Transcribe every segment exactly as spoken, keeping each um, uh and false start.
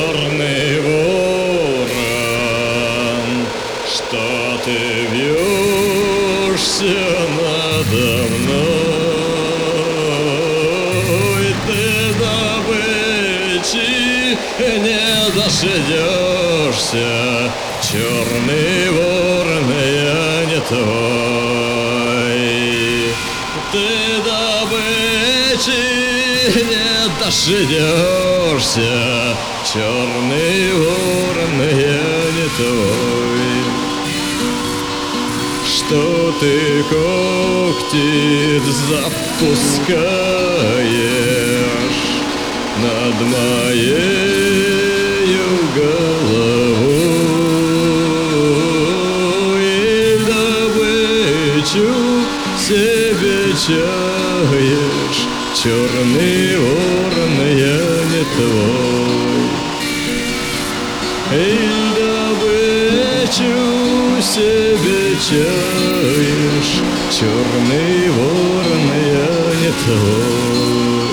черный ворон, что ты вьешься надо мной. Ты добычи не дождешься, черный ворон, я не твой. Ты добычи не дождешься, черный ворон, я не твой. Что ты когти запускаешь над моею головой, добычу себе чаешь, черный ворон, я не твой. Эй, добычу себе чаешь, черный ворон, я не твой.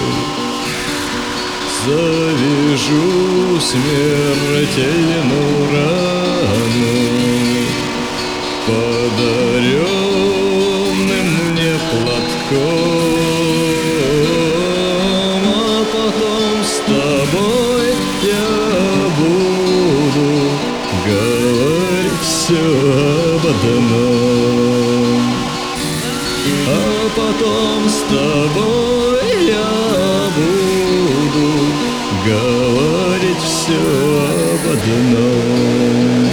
Завяжу смертельную рану подаренным мне платком, а потом с тобой я буду говорить все об одном. А потом с тобой я буду говорить все об одном.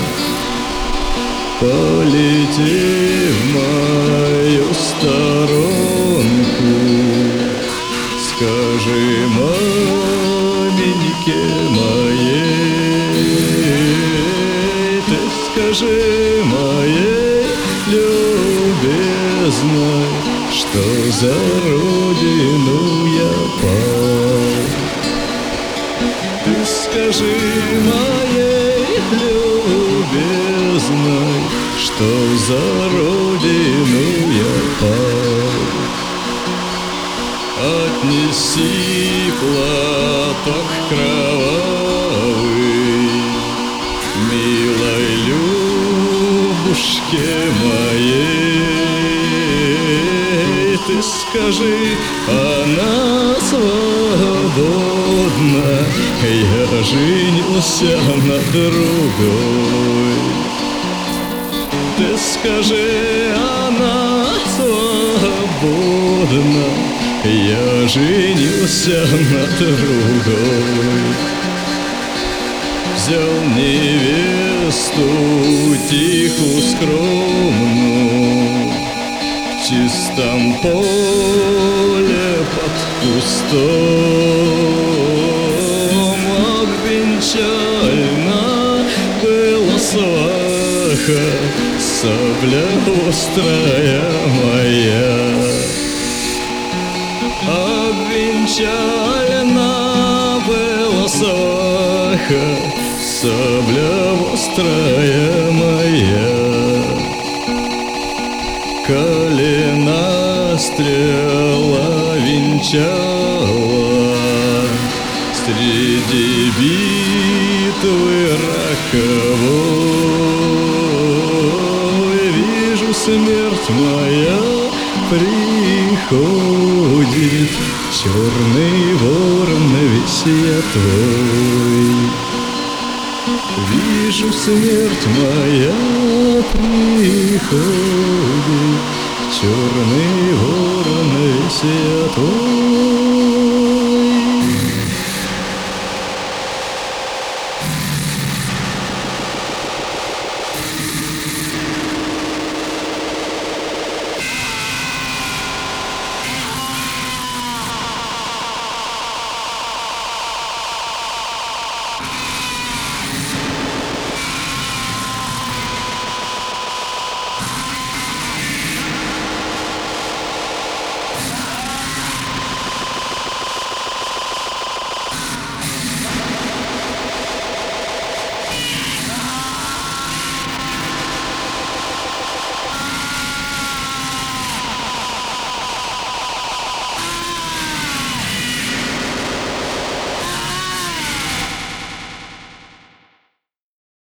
Полети в мою сторонку, скажи маменьке моей, ты скажи моей любезной, что за родину я пал. Ты скажи моей любезной, что за родину я пал. Отнеси платок кровавый милой Любушке моей. Ты скажи, она свободна, я женился на другой. Ты скажи, она свободна, я женился на другой. Взял невесту тихую, скромную, в чистом поле под кустом. Обвенчальна была сваха, сабля острая моя. Обвенчальна была сваха, сабля острая моя. Колена стрела венчала среди битвы роковой. Вижу, смерть моя приходит, черный ворон, весь я твой. Вижу, смерть моя приходит, черный ворон, весь я твой.